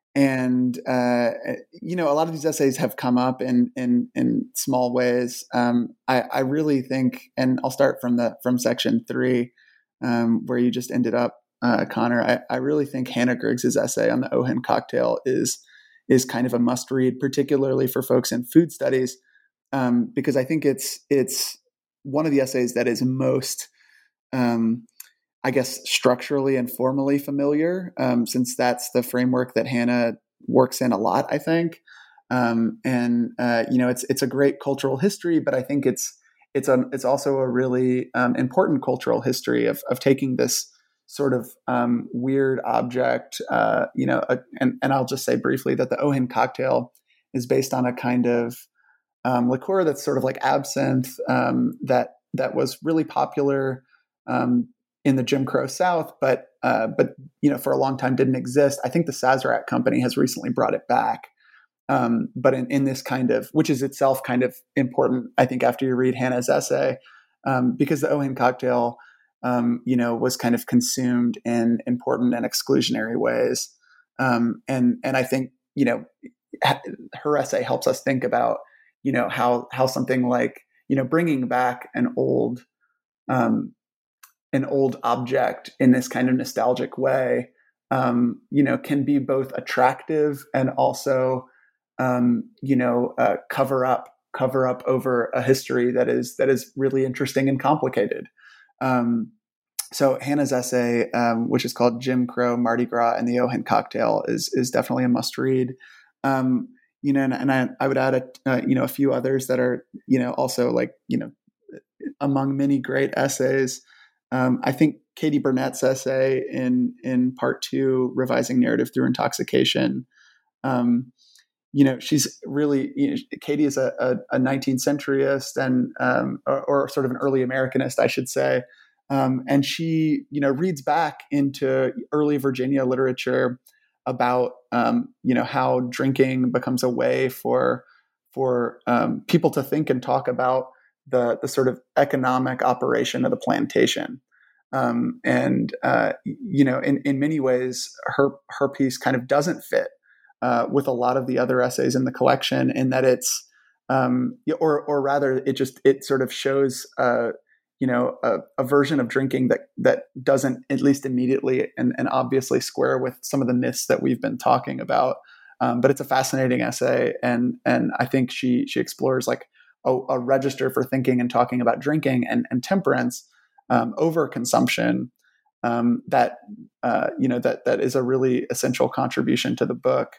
And, uh, you know, a lot of these essays have come up in, in, in small ways. Um, I, I really think, and I'll start from the, from section three, um, where you just ended up, uh, Connor. I, I really think Hannah Griggs's essay on the Ohen cocktail is, is kind of a must read, particularly for folks in food studies. Um, because I think it's, it's one of the essays that is most, um, I guess, structurally and formally familiar, um, since that's the framework that Hannah works in a lot, I think. Um, and uh, you know, it's it's a great cultural history, but I think it's it's a it's also a really um, important cultural history of of taking this sort of um, weird object, uh, you know, a, and and I'll just say briefly that the Ohin cocktail is based on a kind of um, liqueur that's sort of like absinthe um, that that was really popular um, in the Jim Crow South, but uh, but you know, for a long time didn't exist. I think the Sazerac Company has recently brought it back. Um, but in, in this kind of, which is itself kind of important, I think, after you read Hannah's essay, um, because the Ohin cocktail, um, you know, was kind of consumed in important and exclusionary ways. Um, and, and I think, you know, her essay helps us think about, you know, how, how something like, you know, bringing back an old, um, an old object in this kind of nostalgic way, um, you know, can be both attractive and also, Um, you know, uh, cover up, cover up over a history that is that is really interesting and complicated. Um, so Hannah's essay, um, which is called "Jim Crow, Mardi Gras, and the Ohin Cocktail," is is definitely a must read. Um, you know, and, and I, I would add a uh, you know a few others that are you know also like you know among many great essays. Um, I think Katie Burnett's essay in in part two, revising narrative through intoxication. Um, You know, she's really, you know, Katie is a, a, a nineteenth centuryist and, um, or, or sort of an early Americanist, I should say. Um, and she, you know, reads back into early Virginia literature about, um, you know, how drinking becomes a way for, for um, people to think and talk about the, the sort of economic operation of the plantation. Um, and, uh, you know, in, in many ways, her, her piece kind of doesn't fit Uh, with a lot of the other essays in the collection, in that it's, um, or or rather, it just it sort of shows, uh, you know, a, a version of drinking that that doesn't, at least immediately and, and obviously, square with some of the myths that we've been talking about. Um, but it's a fascinating essay, and and I think she she explores like a, a register for thinking and talking about drinking and, and temperance um, over consumption. Um, that uh, you know that that is a really essential contribution to the book,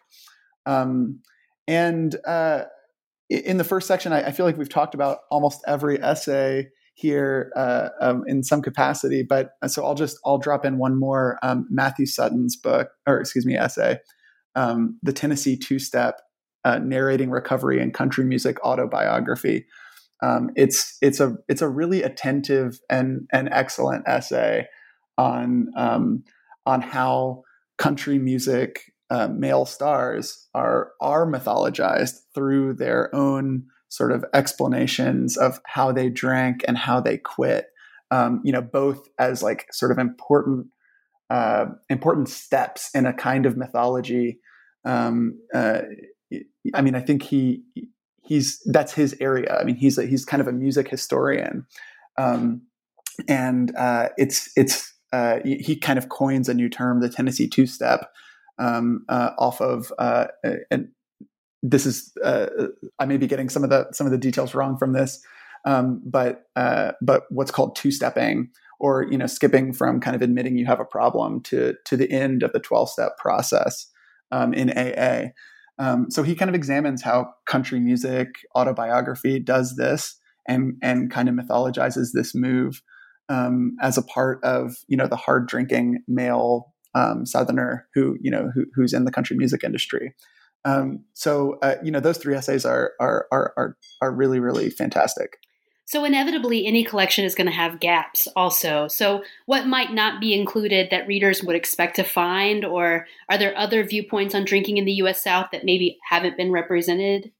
um, and uh, in the first section, I, I feel like we've talked about almost every essay here uh, um, in some capacity. But so I'll just I'll drop in one more, um, Matthew Sutton's book, or excuse me, essay, um, "The Tennessee Two-Step: uh, Narrating Recovery and Country Music Autobiography." Um, it's it's a it's a really attentive and and excellent essay on um, on how country music uh, male stars are are mythologized through their own sort of explanations of how they drank and how they quit. Um, you know, both as like sort of important uh, important steps in a kind of mythology. Um, uh, I mean, I think he he's that's his area. I mean, he's a, he's kind of a music historian, um, and uh, it's it's. Uh, he kind of coins a new term, the Tennessee two-step, um, uh, off of, uh, and this is, uh, I may be getting some of the some of the details wrong from this, um, but uh, but what's called two-stepping, or you know, skipping from kind of admitting you have a problem to to the end of the twelve-step process um, in A A. Um, so he kind of examines how country music autobiography does this, and and kind of mythologizes this move. Um, as a part of, you know, the hard drinking male um, Southerner who, you know, who, who's in the country music industry. Um, so, uh, you know, those three essays are, are, are, are, are really, really fantastic. So inevitably, any collection is going to have gaps also. So what might not be included that readers would expect to find, or are there other viewpoints on drinking in the U S South that maybe haven't been represented?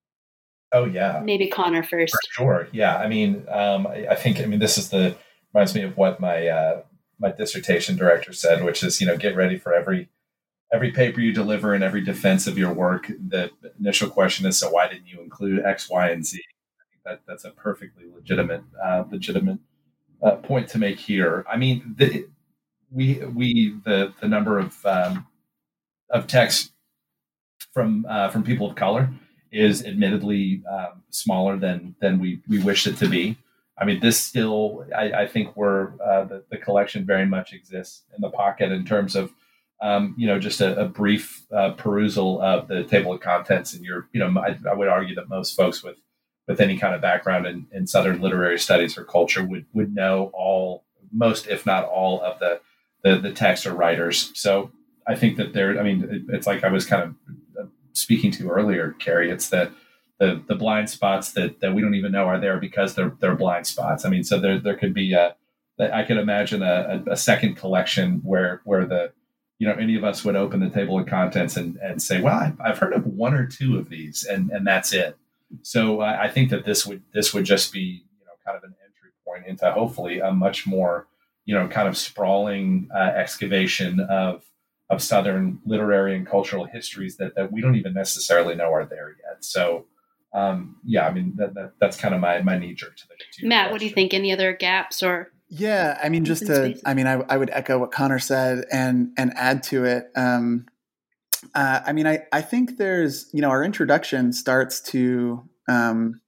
Oh, yeah. Maybe Connor first. For sure. Yeah. I mean, um, I, I think, I mean, this is the, reminds me of what my uh, my dissertation director said, which is, you know, get ready for every every paper you deliver and every defense of your work. The initial question is, so why didn't you include X, Y, and Z? I think that that's a perfectly legitimate uh, legitimate uh, point to make here. I mean, the, we we the the number of um, of texts from uh, from people of color is admittedly um, smaller than than we we wish it to be. I mean, this still, I, I think we're, uh, the, the collection very much exists in the pocket in terms of, um, you know, just a, a brief uh, perusal of the table of contents. And you're, you know, I, I would argue that most folks with, with any kind of background in, in Southern literary studies or culture would, would know all, most, if not all of the, the, the texts or writers. So I think that there, I mean, it, it's like I was kind of speaking to earlier, Carrie, it's that, the the blind spots that, that we don't even know are there because they're they're blind spots. I mean, so there there could be a, I could imagine a, a second collection where where the, you know, any of us would open the table of contents and, and say, well, I've, I've heard of one or two of these, and and that's it. So uh, I think that this would this would just be, you know, kind of an entry point into hopefully a much more, you know, kind of sprawling uh, excavation of of Southern literary and cultural histories that that we don't even necessarily know are there yet. So. Um, yeah, I mean, that, that, that's kind of my, my knee jerk to the to Matt, question. What do you think? Any other gaps or? Yeah, I mean, just to, spaces? I mean, I, I would echo what Connor said and, and add to it. Um, uh, I mean, I, I think there's, you know, our introduction starts to, um,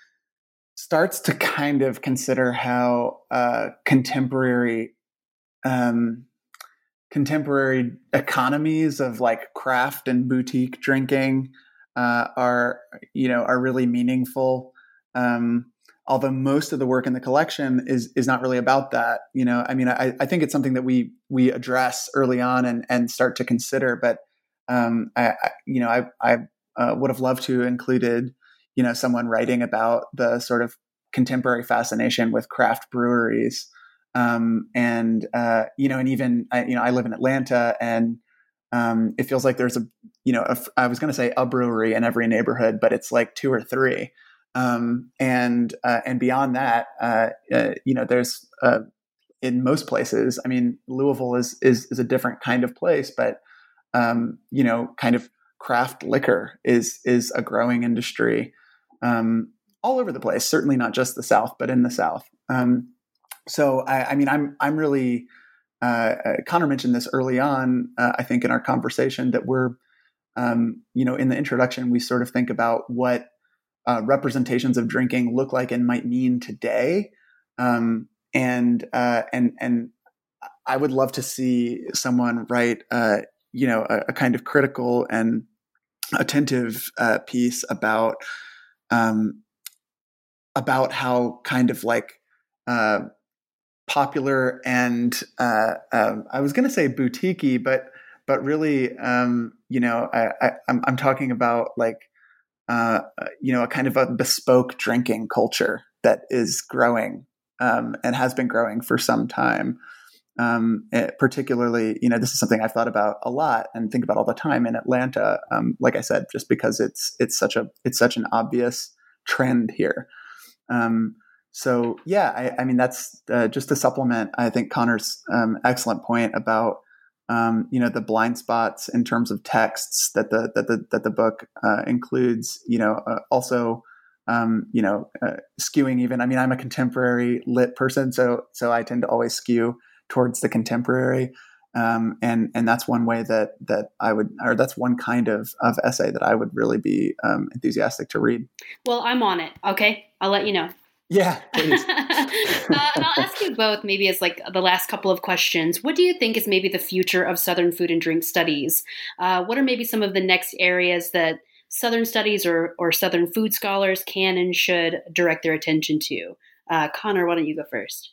starts to kind of consider how, uh, contemporary, um, contemporary economies of like craft and boutique drinking, Uh, are, you know, are really meaningful. Um, although most of the work in the collection is is not really about that. You know, I mean, I, I think it's something that we we address early on and and start to consider. But um, I, I, you know, I I uh, would have loved to included, you know, someone writing about the sort of contemporary fascination with craft breweries, um, and uh, you know, and even I, you know, I live in Atlanta and. Um, it feels like there's a, you know, a, I was going to say a brewery in every neighborhood, but it's like two or three. Um, and, uh, and beyond that, uh, uh, you know, there's, uh, in most places, I mean, Louisville is, is, is a different kind of place, but, um, you know, kind of craft liquor is, is a growing industry, um, all over the place, certainly not just the South, but in the South. Um, so I, I mean, I'm, I'm really, Uh, Connor mentioned this early on, uh, I think in our conversation that we're, um, you know, in the introduction, we sort of think about what uh, representations of drinking look like and might mean today. Um, and, uh, and, and I would love to see someone write, uh, you know, a, a kind of critical and attentive uh, piece about, um, about how kind of like, uh, popular and uh, um, I was going to say boutique-y, but but really, um, you know, I, I, I'm, I'm talking about like, uh, you know, a kind of a bespoke drinking culture that is growing um, and has been growing for some time. Um, it, particularly, you know, this is something I've thought about a lot and think about all the time in Atlanta. Um, like I said, just because it's it's such a it's such an obvious trend here. Um, So yeah, I, I mean that's uh, just to supplement. I think Connor's um, excellent point about um, you know the blind spots in terms of texts that the that the that the book uh, includes. You know, uh, also um, you know uh, skewing even. I mean, I'm a contemporary lit person, so so I tend to always skew towards the contemporary, um, and and that's one way that that I would, or that's one kind of of essay that I would really be um, enthusiastic to read. Well, I'm on it. Okay, I'll let you know. Yeah, please. uh, and I'll ask you both maybe as like the last couple of questions. What do you think is maybe the future of Southern food and drink studies? Uh, what are maybe some of the next areas that Southern studies or, or Southern food scholars can and should direct their attention to? Uh, Connor, why don't you go first?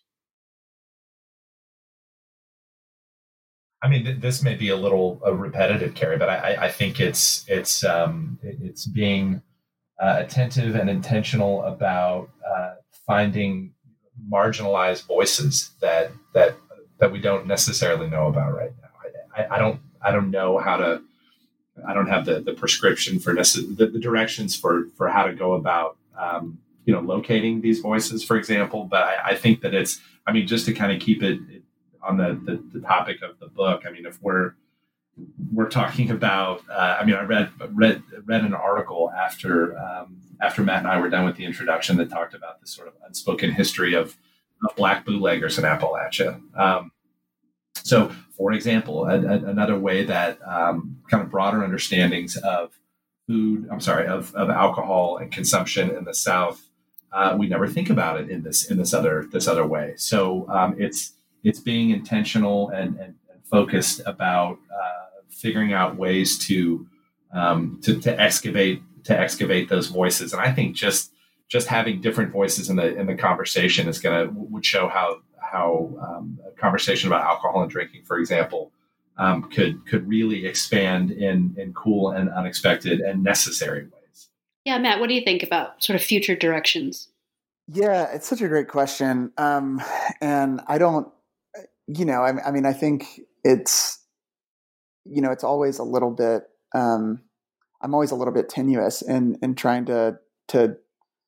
I mean, th- this may be a little uh, repetitive, Carrie, but I, I think it's it's um, it's being uh, attentive and intentional about uh, finding marginalized voices that that that we don't necessarily know about right now. I, I don't I don't know how to I don't have the, the prescription for necess- the, the directions for for how to go about um, you know locating these voices, for example. But I, I think that it's I mean just to kind of keep it on the, the the topic of the book. I mean if we're we're talking about uh, I mean I read read read an article after. Um, after Matt and I were done with the introduction that talked about this sort of unspoken history of, of Black bootleggers in Appalachia. Um, so, for example, a, a, another way that um, kind of broader understandings of food, I'm sorry, of, of alcohol and consumption in the South uh, we never think about it in this in this other this other way. So um, it's it's being intentional and, and, and focused about uh, figuring out ways to, um, to to excavate to excavate those voices. And I think just just having different voices in the in the conversation is going to would show how how um, a conversation about alcohol and drinking, for example, um, could could really expand in in cool and unexpected and necessary ways. Yeah, Matt, what do you think about sort of future directions? Yeah, it's such a great question, um, and I don't, you know, I, I mean, I think it's, you know, it's always a little bit. Um, I'm always a little bit tenuous in in trying to to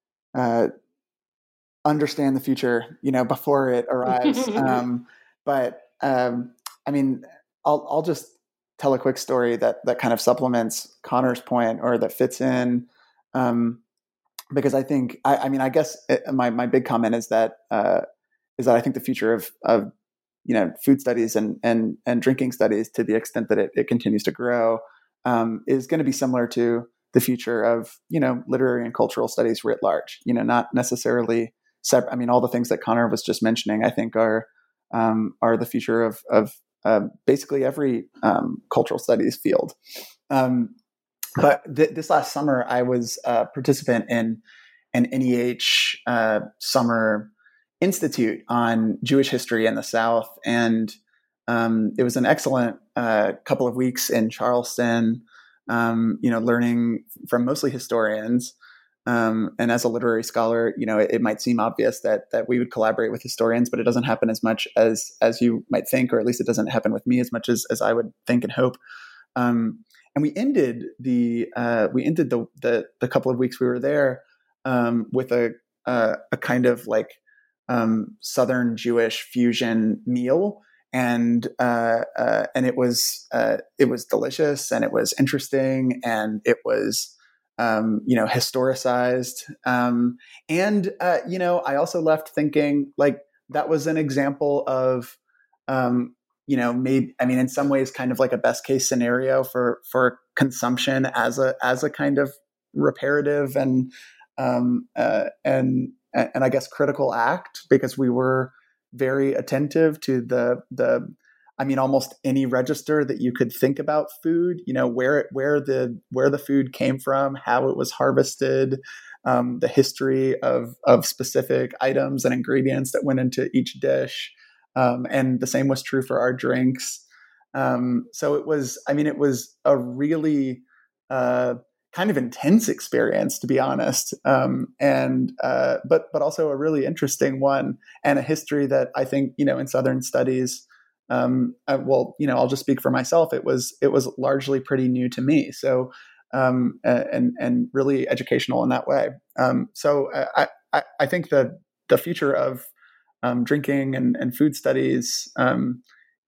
uh, understand the future, you know, before it arrives. um, but um, I mean, I'll I'll just tell a quick story that that kind of supplements Connor's point, or that fits in, um, because I think I, I mean, I guess it, my my big comment is that uh, is that I think the future of of you know food studies and and and drinking studies, to the extent that it, it continues to grow, um, is going to be similar to the future of, you know, literary and cultural studies writ large. You know, not necessarily separate. I mean, all the things that Connor was just mentioning, I think, are um, are the future of of uh, basically every um, cultural studies field. Um, but th- this last summer, I was a participant in an N E H uh, summer institute on Jewish history in the South, and um, it was an excellent uh, couple of weeks in Charleston. Um, you know, learning from mostly historians. Um, and as a literary scholar, you know, it, it might seem obvious that that we would collaborate with historians, but it doesn't happen as much as as you might think, or at least it doesn't happen with me as much as as I would think and hope. Um, and we ended the uh, we ended the, the the couple of weeks we were there um, with a uh, a kind of like um, Southern Jewish fusion meal. And uh, uh, and it was uh, it was delicious, and it was interesting, and it was um, you know historicized, um, and uh, you know I also left thinking like that was an example of um, you know maybe I mean in some ways kind of like a best case scenario for for consumption as a as a kind of reparative and um, uh, and and I guess critical act, because we were very attentive to the the I mean almost any register that you could think about food, you know, where it where the where the food came from, how it was harvested, um, the history of of specific items and ingredients that went into each dish, um, and the same was true for our drinks. Um, so it was I mean it was a really uh, kind of intense experience, to be honest, um, and uh, but but also a really interesting one, and a history that I think you know in Southern studies, um, I, well, you know, I'll just speak for myself. It was it was largely pretty new to me, so um, and and really educational in that way. Um, so I, I I think that the future of um, drinking and, and food studies um,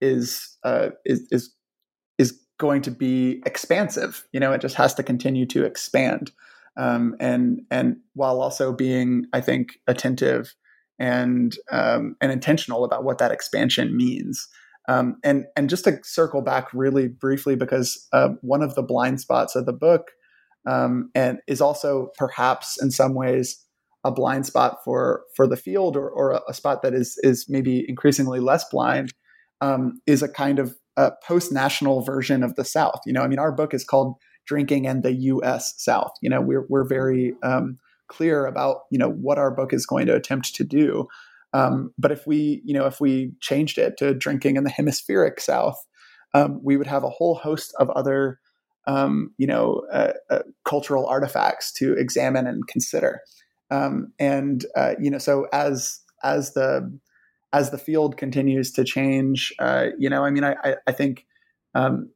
is uh, is is is going to be expansive. You know, it just has to continue to expand. Um, and, and while also being, I think, attentive and, um, and intentional about what that expansion means. Um, and, and just to circle back really briefly, because uh, one of the blind spots of the book um, and is also perhaps in some ways a blind spot for, for the field, or, or a, a spot that is, is maybe increasingly less blind, um, is a kind of a post-national version of the South. You know, I mean, our book is called Drinking and the U S South. You know, we're we're very um, clear about you know what our book is going to attempt to do. Um, but if we, you know, if we changed it to Drinking in the Hemispheric South, um, we would have a whole host of other, um, you know, uh, uh, cultural artifacts to examine and consider. Um, and uh, you know, so as as the as the field continues to change, uh, you know, I mean, I, I think um,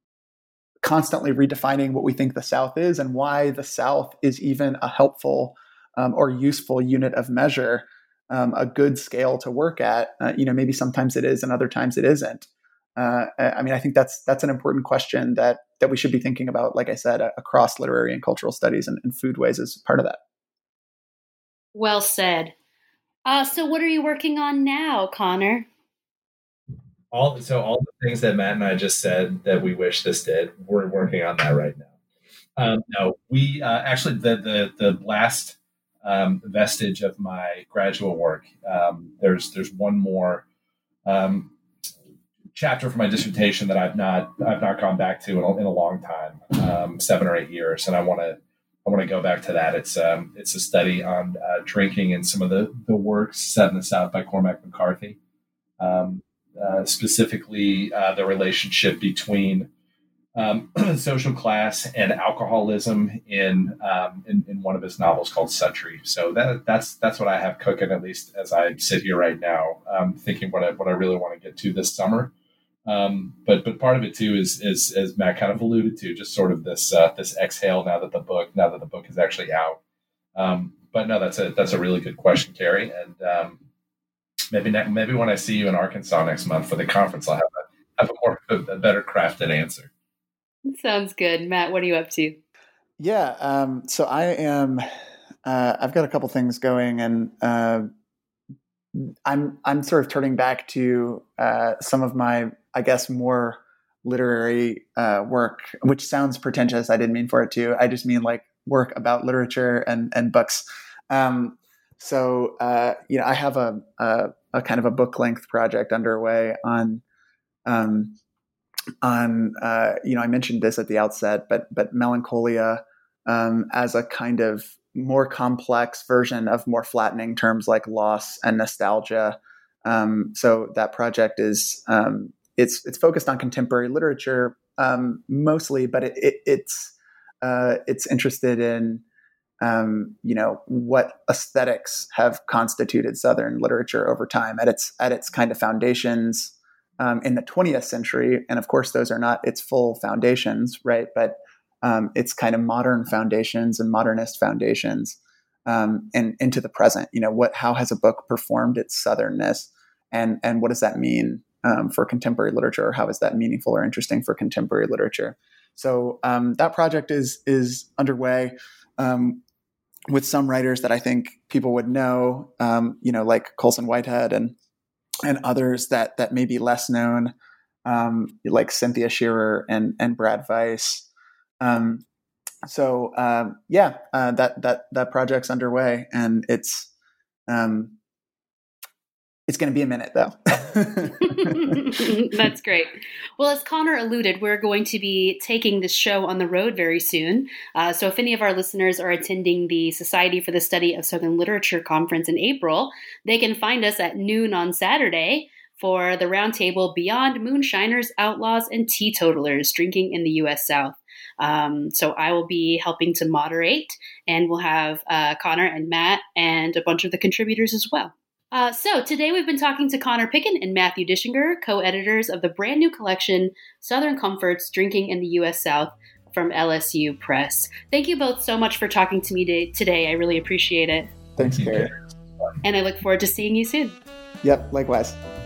constantly redefining what we think the South is and why the South is even a helpful um, or useful unit of measure, um, a good scale to work at. Uh, you know, maybe sometimes it is and other times it isn't. Uh, I mean, I think that's that's an important question that that we should be thinking about, like I said, uh, across literary and cultural studies, and, and foodways is part of that. Well said. Uh, so what are you working on now, Connor? All so all the things that Matt and I just said that we wish this did, we're working on that right now. Um, no, we uh, actually the the the last um, vestige of my graduate work. Um, there's there's one more um, chapter for my dissertation that I've not I've not gone back to in a, in a long time, um, seven or eight years, and I want to I want to go back to that. It's um, it's a study on uh, drinking and some of the the works set in the South by Cormac McCarthy, um, uh, specifically uh, the relationship between Um, social class and alcoholism in, um, in in one of his novels called Suttree. So that that's that's what I have cooking, at least as I sit here right now, um, thinking what I what I really want to get to this summer. Um, but but part of it too is is as Matt kind of alluded to, just sort of this uh, this exhale now that the book now that the book is actually out. Um, but no, that's a that's a really good question, Carrie. And um, maybe ne- maybe when I see you in Arkansas next month for the conference, I'll have a have a more a better crafted answer. Sounds good. Matt, what are you up to? Yeah. Um, so I am, uh, I've got a couple things going, and uh, I'm, I'm sort of turning back to uh, some of my, I guess, more literary uh, work, which sounds pretentious. I didn't mean for it to. I just mean like work about literature and, and books. Um, so, uh, you know, I have a, a, a kind of a book length project underway on, um, on, uh, you know, I mentioned this at the outset, but, but melancholia, um, as a kind of more complex version of more flattening terms like loss and nostalgia. Um, so that project is, um, it's, it's focused on contemporary literature, um, mostly, but it, it, it's, uh, it's interested in, um, you know, what aesthetics have constituted Southern literature over time at its, at its kind of foundations, Um, in the twentieth century. And of course, those are not its full foundations, right? But um, it's kind of modern foundations and modernist foundations, um, and into the present. You know, what? How has a book performed its Southernness, and and what does that mean um, for contemporary literature? Or how is that meaningful or interesting for contemporary literature? So um, that project is is underway um, with some writers that I think people would know. Um, you know, like Colson Whitehead and. and others that that may be less known, um, like Cynthia Shearer and and Brad Weiss. Um, so um, yeah, uh, that that that project's underway, and it's um, it's going to be a minute though. That's great. Well, as Connor alluded, we're going to be taking this show on the road very soon. Uh, so if any of our listeners are attending the Society for the Study of Southern Literature conference in April, they can find us at noon on Saturday for the roundtable Beyond Moonshiners, Outlaws, and Teetotalers, Drinking in the U S South. Um, so I will be helping to moderate, and we'll have uh, Connor and Matt and a bunch of the contributors as well. Uh, so today we've been talking to Connor Picken and Matthew Dischinger, co-editors of the brand new collection, Southern Comforts, Drinking in the U S South, from L S U Press. Thank you both so much for talking to me today. I really appreciate it. Thanks, Carrie. And I look forward to seeing you soon. Yep, likewise.